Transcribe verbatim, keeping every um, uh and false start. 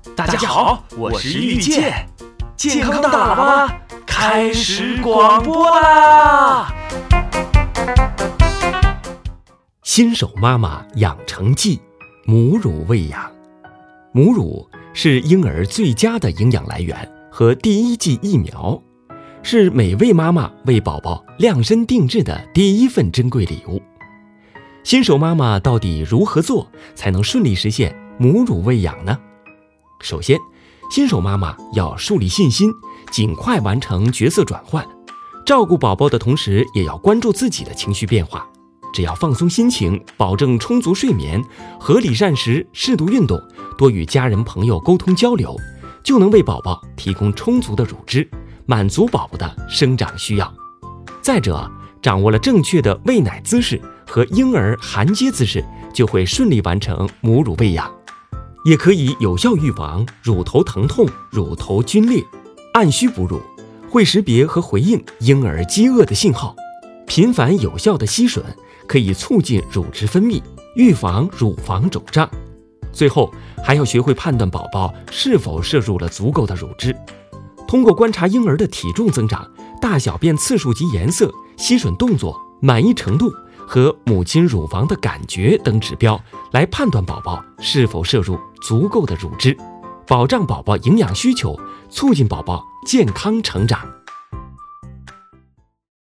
大家好，我是遇见，健康大喇叭开始广播啦！ 新手妈妈养成记，母乳喂养。母乳是婴儿最佳的营养来源和第一剂疫苗，是每位妈妈为宝宝量身定制的第一份珍贵礼物。新手妈妈到底如何做才能顺利实现母乳喂养呢？首先，新手妈妈要树立信心，尽快完成角色转换，照顾宝宝的同时也要关注自己的情绪变化。只要放松心情，保证充足睡眠，合理膳食，适度运动，多与家人朋友沟通交流，就能为宝宝提供充足的乳汁，满足宝宝的生长需要。再者，掌握了正确的喂奶姿势和婴儿衔接姿势，就会顺利完成母乳喂养，也可以有效预防乳头疼痛、乳头皲裂。按需哺乳会识别和回应婴儿饥饿的信号，频繁有效的吸吮可以促进乳汁分泌，预防乳房肿胀。最后还要学会判断宝宝是否摄入了足够的乳汁，通过观察婴儿的体重增长、大小便次数及颜色、吸吮动作、满意程度和母亲乳房的感觉等指标来判断宝宝是否摄入足够的乳汁，保障宝宝营养需求，促进宝宝健康成长。